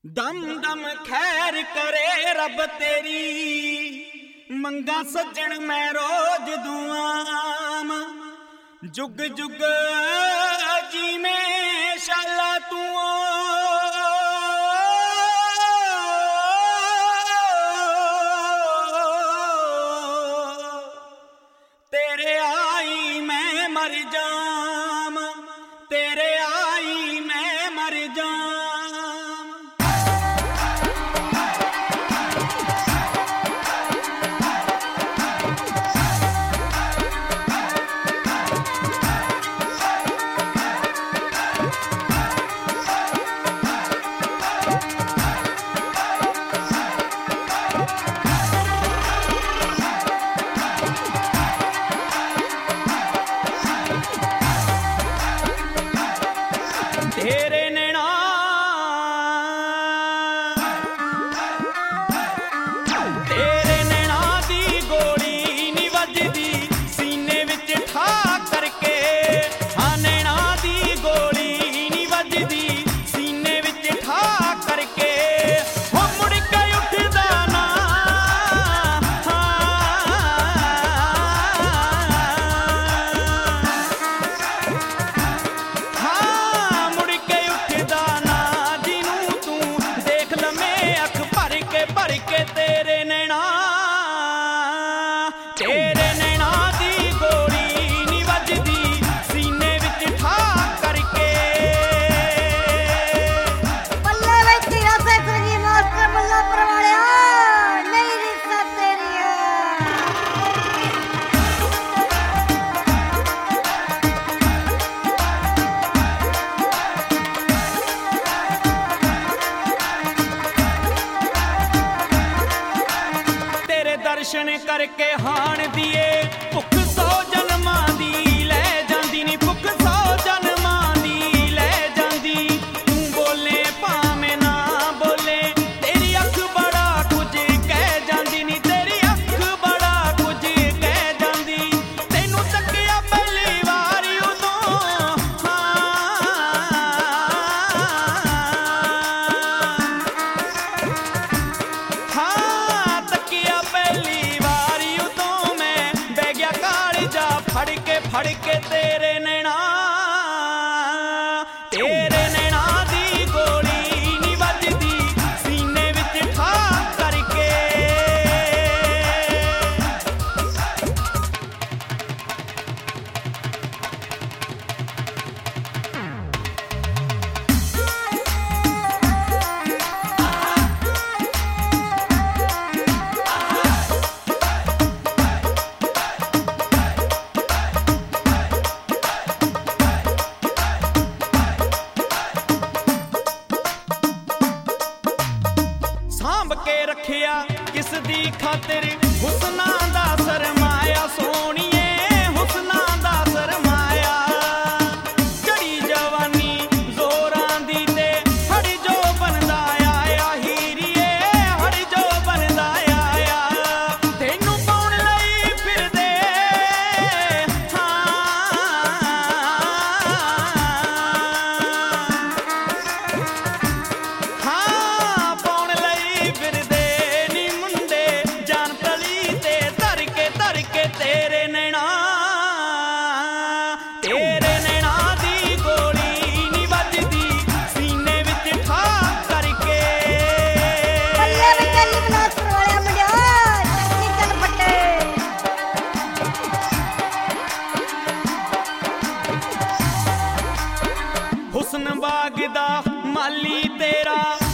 दम दम खैर करे रब तेरी, मंगा सज्जन मैं रोज दुआम। जुग जुग जी में शाला तू तेरे आई मैं मर जाम, तेरे आई मैं मर जाम। तेरे नैना तेरे नैना दी गोली नी वजदी सीने विच ठा करके। हाँ नैना दी गोली नी वजदी सीने विच ठा करके। हो मुड़ के उठदा ना तेरे नैना दी गोली नी वजदी सीने विच ठा करके। बल्ले वे तेरा फैसला जी मास्टर बल्ला परवालिया नहीं रिश्ता तेरी दर्शन करके हाण दिए भुख 100 जन्मां दी लै जांदी नी, भुख 100 जन्मां दी लै जांदी। तू बोले भावें ना बोले तेरी अख बड़ा कुछ कह जांदी नी, तेरी अख बड़ा कुछ कह जांदी। तैनू तक्किया पहली वारी उदों फड़ के तेरे नैना दी गोली नी वजदी सीने विच ठा करके। सांभ के रखिया किस दी खातिर हुस्ना दा सरमाया सोनिए, हुस्ना दा सरमाया। चढ़ी जवानी जोरां दी ते हड़ी जो बनदा आया हीरिए, हड़ी जो बनदा आया। तैनू पाउण लई फिरदे तेरे नैना दी गोली नी वजदी सीने विच ठा करके। बल्ले वे चली मास्टर परवालिया मुंडिया चक्की चल पट्टे। हुस्न बाग दा माली तेरा